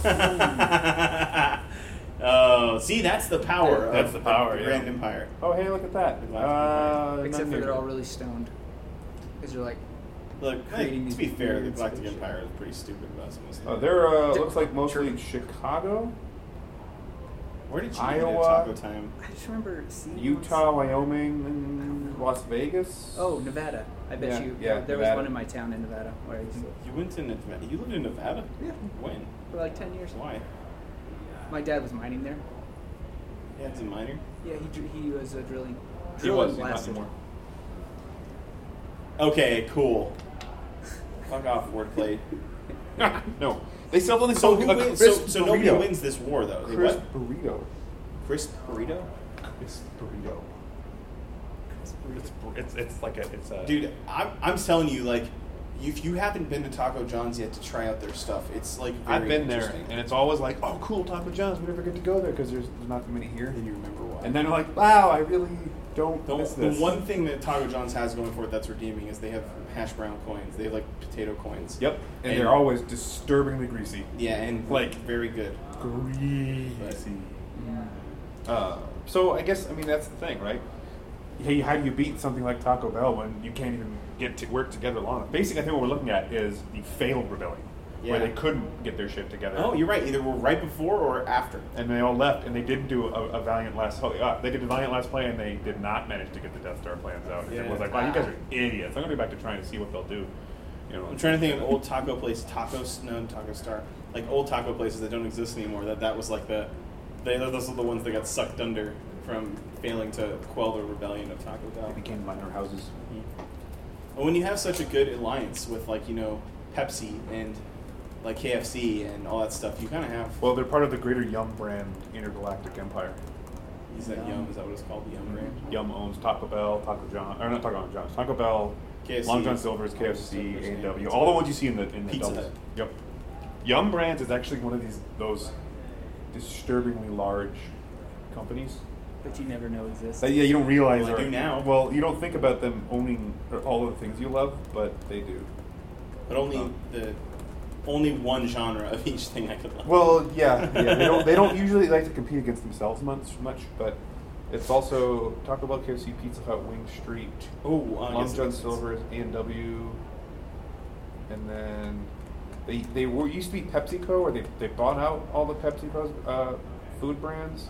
[SPEAKER 3] Oh, see, that's the power.
[SPEAKER 2] That's
[SPEAKER 3] of
[SPEAKER 2] the power,
[SPEAKER 3] the
[SPEAKER 2] yeah.
[SPEAKER 3] Grand Empire.
[SPEAKER 2] Oh, hey, look at that.
[SPEAKER 3] The Glass
[SPEAKER 2] Uh,
[SPEAKER 4] Except
[SPEAKER 2] none
[SPEAKER 4] for
[SPEAKER 2] here.
[SPEAKER 4] they're all really stoned. Because they're like,
[SPEAKER 3] Look,
[SPEAKER 4] Creating
[SPEAKER 3] hey,
[SPEAKER 4] these
[SPEAKER 3] to be fair, the
[SPEAKER 4] weird
[SPEAKER 3] Galactic
[SPEAKER 4] spaceships.
[SPEAKER 3] Empire is pretty stupid about some of this
[SPEAKER 2] Oh,
[SPEAKER 3] stuff.
[SPEAKER 2] they're, uh,
[SPEAKER 4] They're
[SPEAKER 2] looks like mostly
[SPEAKER 4] German.
[SPEAKER 2] Chicago,
[SPEAKER 3] Where did you
[SPEAKER 2] Iowa.
[SPEAKER 3] get Taco Time?
[SPEAKER 4] I just remember seeing
[SPEAKER 2] Utah, Wyoming, and Las Vegas.
[SPEAKER 4] Oh, Nevada. I bet
[SPEAKER 2] Yeah,
[SPEAKER 4] you.
[SPEAKER 2] yeah,
[SPEAKER 4] there
[SPEAKER 2] Nevada.
[SPEAKER 4] was one in my town in Nevada where I used to live
[SPEAKER 3] You went to Nevada? You lived in Nevada?
[SPEAKER 4] Yeah.
[SPEAKER 3] When?
[SPEAKER 4] for like ten years.
[SPEAKER 3] Why?
[SPEAKER 4] My dad was mining there.
[SPEAKER 3] Yeah, it's a minor.
[SPEAKER 4] Yeah, he dr- he was uh, drilling.
[SPEAKER 2] He
[SPEAKER 4] Drill
[SPEAKER 2] was,
[SPEAKER 4] and
[SPEAKER 2] he's not
[SPEAKER 4] blasted.
[SPEAKER 2] anymore.
[SPEAKER 3] Okay, cool. Fuck off, wordplay.
[SPEAKER 2] No. They still only
[SPEAKER 3] So
[SPEAKER 2] sold
[SPEAKER 3] who
[SPEAKER 2] a
[SPEAKER 3] wins?
[SPEAKER 2] crisp
[SPEAKER 3] So, so nobody
[SPEAKER 2] burrito.
[SPEAKER 3] wins this war, though. They
[SPEAKER 2] Crisp
[SPEAKER 3] what?
[SPEAKER 2] burrito.
[SPEAKER 3] Crisp burrito?
[SPEAKER 2] Crisp burrito. It's, it's, it's like a, it's a...
[SPEAKER 3] Dude, I'm, I'm telling you, like, if you haven't been to Taco John's yet to try out their stuff, it's like very
[SPEAKER 2] I've been there,
[SPEAKER 3] interesting.
[SPEAKER 2] and it's always like, oh, cool, Taco John's. We never get to go there because there's, there's not that many here.
[SPEAKER 3] And you remember why.
[SPEAKER 2] And then you're like, wow, I really don't
[SPEAKER 3] The,
[SPEAKER 2] miss
[SPEAKER 3] the
[SPEAKER 2] this.
[SPEAKER 3] one thing that Taco John's has going for it that's redeeming is they have hash brown coins. They have like potato coins.
[SPEAKER 2] Yep, and,
[SPEAKER 3] And-
[SPEAKER 2] they're always disturbingly greasy.
[SPEAKER 3] Yeah, and
[SPEAKER 2] Like-
[SPEAKER 3] like very good.
[SPEAKER 2] Greasy. Uh, so I guess, I mean, that's the thing, right? Hey, how do you beat something like Taco Bell when you can't even get to work together long enough? Basically, I think what we're looking at is the failed rebellion, where
[SPEAKER 3] Yeah.
[SPEAKER 2] they couldn't get their shit together.
[SPEAKER 3] Oh, you're right. Either we're right before or after.
[SPEAKER 2] And they all left, and they didn't do a, a valiant last. Oh, uh, they did a valiant last play, and they did not manage to get the Death Star plans out.
[SPEAKER 3] Yeah.
[SPEAKER 2] It was like, wow, you guys are idiots. I'm gonna be back to trying to see what they'll do. You know,
[SPEAKER 3] I'm trying to think of old taco place, tacos, no, Taco Star, like old taco places that don't exist anymore. That that was like the, they those are the ones that got sucked under from failing to quell the rebellion of Taco Bell.
[SPEAKER 2] They became minor houses.
[SPEAKER 3] But when you have such a good alliance with like you know Pepsi and like K F C and all that stuff, you kind of have.
[SPEAKER 2] Well, they're part of the greater Yum brand intergalactic empire.
[SPEAKER 3] Is that Yum? Is that what it's called? The Yum brand?
[SPEAKER 2] Yum owns Taco Bell, Taco John, or not Taco John's, Taco Bell,
[SPEAKER 3] K F C,
[SPEAKER 2] Long John Silver's, K F C,
[SPEAKER 3] Long John Silver's,
[SPEAKER 2] A and W,
[SPEAKER 3] and
[SPEAKER 2] all the ones you see in the in the
[SPEAKER 3] Pizza
[SPEAKER 2] doubles.
[SPEAKER 3] Hut.
[SPEAKER 2] Yep. Yum Brands is actually one of these those disturbingly large companies.
[SPEAKER 4] That you never know exists.
[SPEAKER 2] That, yeah, you don't realize.
[SPEAKER 3] Well, they
[SPEAKER 2] are-
[SPEAKER 3] do now.
[SPEAKER 2] Well, you don't think about them owning all of the things you love, but they do.
[SPEAKER 3] But only
[SPEAKER 2] Oh.
[SPEAKER 3] the only one genre of each thing I could love.
[SPEAKER 2] Well, yeah, yeah. They don't. They don't usually like to compete against themselves much, much. But it's also Taco Bell, K F C, Pizza Hut, Wing Street,
[SPEAKER 3] oh, uh,
[SPEAKER 2] Long
[SPEAKER 3] yes,
[SPEAKER 2] John
[SPEAKER 3] yes, yes.
[SPEAKER 2] Silver's, A and W, and then they they were used to be PepsiCo, or they they bought out all the PepsiCo's uh, food brands.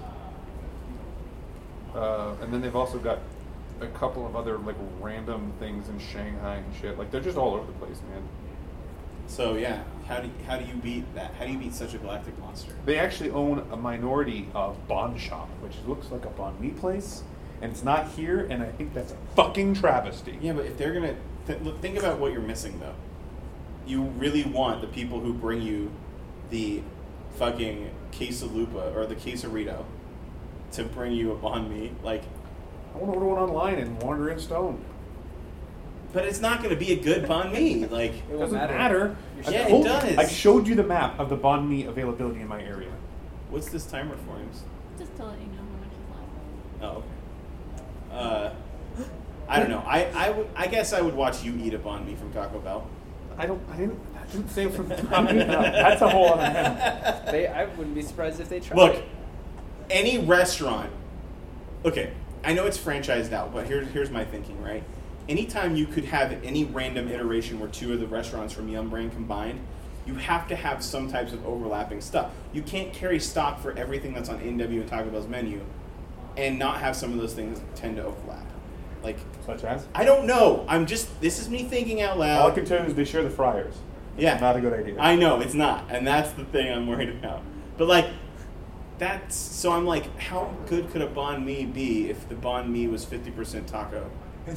[SPEAKER 2] Uh, and then they've also got a couple of other like random things in Shanghai and shit. Like they're just all over the place, man.
[SPEAKER 3] So yeah, how do you, how do you beat that? How do you beat such a galactic monster?
[SPEAKER 2] They actually own a minority of Bon Shop, which looks like a banh mi place, and it's not here. And I think that's a fucking travesty.
[SPEAKER 3] Yeah, but if they're gonna th- look, think about what you're missing though. You really want the people who bring you the fucking quesalupa or the quesarito to bring you a banh mi, like.
[SPEAKER 2] I want to order one online and wander in stone.
[SPEAKER 3] But it's not gonna be a good banh mi, like.
[SPEAKER 4] It won't
[SPEAKER 2] Doesn't
[SPEAKER 4] matter.
[SPEAKER 2] matter.
[SPEAKER 4] You're
[SPEAKER 2] I
[SPEAKER 3] Yeah, it
[SPEAKER 2] told-
[SPEAKER 3] does.
[SPEAKER 2] I showed you the map of the banh mi availability in my area.
[SPEAKER 3] What's this timer for him?
[SPEAKER 1] Just to let you know how much is left.
[SPEAKER 3] Oh, okay. Uh, I don't know. I, I, would, I guess I would watch you eat a banh mi from Taco Bell.
[SPEAKER 2] I don't. I didn't. I didn't say it from. That's a whole other thing.
[SPEAKER 4] They, I wouldn't be surprised if they tried.
[SPEAKER 3] Look, any restaurant. Okay, I know it's franchised out, but here's here's my thinking. Right, anytime you could have any random iteration where two of the restaurants from Yum Brand combined, you have to have some types of overlapping stuff. You can't carry stock for everything that's on A and W and Taco Bell's menu and not have some of those things tend to overlap. Like,
[SPEAKER 2] Such as?
[SPEAKER 3] I don't know. I'm just, this is me thinking out loud.
[SPEAKER 2] All I can tell you is they share the fryers.
[SPEAKER 3] Yeah.
[SPEAKER 2] Not a good idea.
[SPEAKER 3] I know, it's not. And that's the thing I'm worried about. But, like, that's, so I'm like, how good could a banh mi be if the banh mi was fifty percent taco?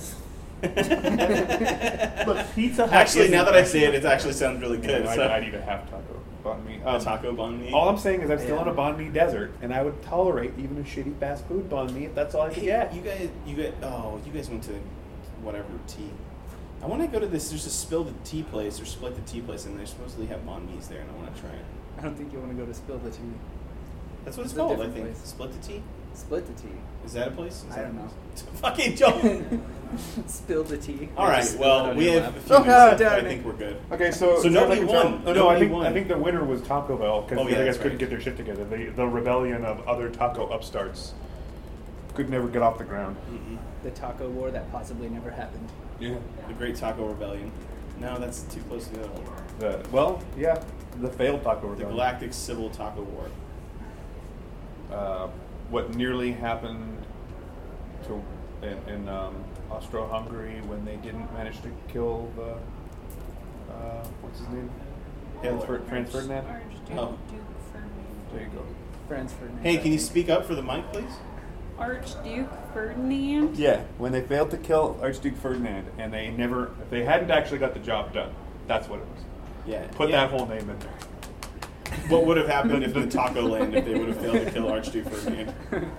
[SPEAKER 2] Look, Pizza Hut
[SPEAKER 3] Actually,
[SPEAKER 2] isn't-
[SPEAKER 3] now that I say it, it actually sounds really good.
[SPEAKER 2] Yeah,
[SPEAKER 3] so.
[SPEAKER 2] I, I need a half taco banh mi.
[SPEAKER 3] A taco banh mi?
[SPEAKER 2] All I'm saying is I'm still
[SPEAKER 4] Yeah.
[SPEAKER 2] in a banh mi desert, and I would tolerate even a shitty fast food banh mi if that's all I could
[SPEAKER 3] Hey,
[SPEAKER 2] get.
[SPEAKER 3] you guys, you guys, oh, you guys went to whatever tea. I want to go to this. There's a Spill the Tea place or Split the Tea place, and they supposedly have banh mi's there, and I want to try it.
[SPEAKER 4] I don't think you want to go to Spill the Tea.
[SPEAKER 3] That's what it's,
[SPEAKER 4] It's a
[SPEAKER 3] called, I
[SPEAKER 4] different
[SPEAKER 3] think.
[SPEAKER 4] place.
[SPEAKER 3] Split the Tea.
[SPEAKER 4] Split the Tea.
[SPEAKER 3] Is that a place? Is
[SPEAKER 4] I
[SPEAKER 3] that
[SPEAKER 4] don't
[SPEAKER 3] a
[SPEAKER 4] know.
[SPEAKER 3] place? Fucking don't.
[SPEAKER 4] Spill the tea.
[SPEAKER 3] All
[SPEAKER 4] They
[SPEAKER 3] right.
[SPEAKER 4] just spill it
[SPEAKER 3] Well,
[SPEAKER 4] on
[SPEAKER 3] we
[SPEAKER 4] your
[SPEAKER 3] have a
[SPEAKER 4] lap.
[SPEAKER 3] few
[SPEAKER 2] Oh,
[SPEAKER 3] minutes
[SPEAKER 2] God
[SPEAKER 3] left, but
[SPEAKER 4] damn
[SPEAKER 3] I
[SPEAKER 4] it.
[SPEAKER 3] think we're good.
[SPEAKER 2] Okay, so
[SPEAKER 3] So nobody
[SPEAKER 2] like,
[SPEAKER 3] won.
[SPEAKER 2] Oh, no,
[SPEAKER 3] Nobody
[SPEAKER 2] I think
[SPEAKER 3] won.
[SPEAKER 2] I think the winner was Taco Bell because
[SPEAKER 3] Oh,
[SPEAKER 2] the
[SPEAKER 3] yeah,
[SPEAKER 2] other guys
[SPEAKER 3] that's
[SPEAKER 2] couldn't
[SPEAKER 3] right.
[SPEAKER 2] get their shit together. The the rebellion of other taco upstarts could never get off the ground.
[SPEAKER 3] Mm-mm.
[SPEAKER 4] The taco war that possibly never happened.
[SPEAKER 2] Yeah.
[SPEAKER 3] The Great Taco Rebellion. No, that's too close to the other one.
[SPEAKER 2] The, well, yeah, the failed taco
[SPEAKER 3] The
[SPEAKER 2] rebellion.
[SPEAKER 3] Galactic Civil Taco War.
[SPEAKER 2] Uh, what nearly happened to in, in um, Austro-Hungary when they didn't manage to kill the uh, what's his name?
[SPEAKER 3] Hitler.
[SPEAKER 2] Franz, Franz Ferdinand.
[SPEAKER 1] Archduke
[SPEAKER 3] Oh.
[SPEAKER 1] Duke Ferdinand.
[SPEAKER 2] There you go.
[SPEAKER 4] Friends for
[SPEAKER 3] Hey, can you speak up for the mic, please?
[SPEAKER 1] Archduke Ferdinand.
[SPEAKER 2] Yeah, when they failed to kill Archduke Ferdinand, and they never, if they hadn't actually got the job done, that's what it was.
[SPEAKER 3] Yeah.
[SPEAKER 2] Put
[SPEAKER 3] yeah.
[SPEAKER 2] that whole name in there.
[SPEAKER 3] What would have happened if in Taco Land if they would have failed to kill Archduke Ferdinand?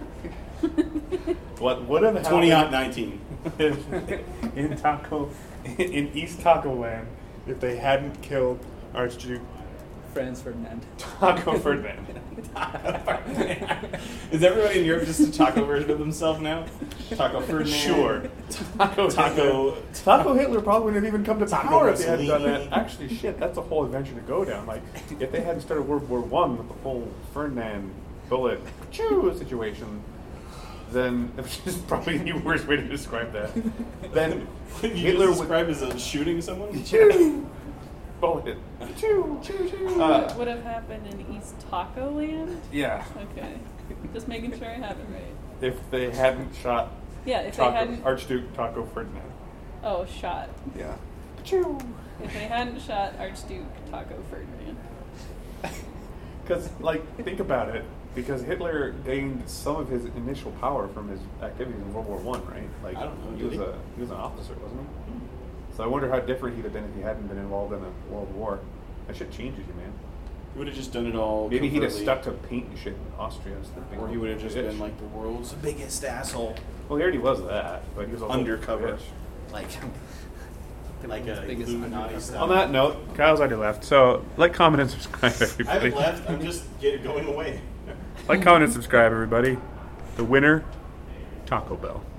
[SPEAKER 2] What would have happened
[SPEAKER 3] twenty nineteen.
[SPEAKER 2] in Taco, in East Taco Land, if they hadn't killed Archduke
[SPEAKER 4] Friends Ferdinand.
[SPEAKER 2] Taco Ferdinand?
[SPEAKER 3] Is everybody in Europe just a taco version of themselves now? Taco Ferdinand.
[SPEAKER 2] Sure. Taco
[SPEAKER 3] Taco.
[SPEAKER 2] Taco Hitler probably wouldn't have even come to
[SPEAKER 3] Taco
[SPEAKER 2] power if they hadn't done
[SPEAKER 3] Mussolini.
[SPEAKER 2] that. Actually, shit, that's a whole adventure to go down. Like, if they hadn't started World War One with the whole Ferdinand bullet choo situation, then which is probably the worst way to describe that. Then
[SPEAKER 3] You
[SPEAKER 2] Hitler
[SPEAKER 3] just
[SPEAKER 2] would
[SPEAKER 3] describe as a shooting someone?
[SPEAKER 2] choo bullet choo choo choo.
[SPEAKER 1] What
[SPEAKER 2] Uh,
[SPEAKER 1] would have happened in East Taco Land?
[SPEAKER 2] yeah,
[SPEAKER 1] Okay. Just making sure I have it right.
[SPEAKER 2] if they hadn't shot
[SPEAKER 1] Yeah, if they
[SPEAKER 2] Taco,
[SPEAKER 1] hadn't.
[SPEAKER 2] Archduke Taco Ferdinand.
[SPEAKER 1] Oh, shot.
[SPEAKER 2] Yeah. Choo.
[SPEAKER 1] If they hadn't shot Archduke Taco Ferdinand.
[SPEAKER 2] Because, like, think about it. Because Hitler gained some of his initial power from his activities in World War One, right? Like,
[SPEAKER 3] I don't know,
[SPEAKER 2] he
[SPEAKER 3] did
[SPEAKER 2] was
[SPEAKER 3] he?
[SPEAKER 2] a he was an officer, wasn't he? So I wonder how different he'd have been if he hadn't been involved in a world war. That shit changes you, man.
[SPEAKER 3] He would have just done it all.
[SPEAKER 2] Maybe he'd have
[SPEAKER 3] covertly.
[SPEAKER 2] stuck to painting shit in Austria instead of being
[SPEAKER 3] Or he would have just
[SPEAKER 2] bitch.
[SPEAKER 3] been like the world's biggest asshole.
[SPEAKER 2] Well, he already was that, but he was also
[SPEAKER 3] Undercover.
[SPEAKER 2] bitch.
[SPEAKER 3] Like, like a
[SPEAKER 4] biggest
[SPEAKER 3] Illuminati
[SPEAKER 4] undercover.
[SPEAKER 3] style.
[SPEAKER 2] On that note, Kyle's already left. So like, comment, and subscribe,
[SPEAKER 3] I
[SPEAKER 2] everybody.
[SPEAKER 3] haven't left. I'm just get, going away.
[SPEAKER 2] Like, comment, and subscribe, everybody. The winner, Taco Bell.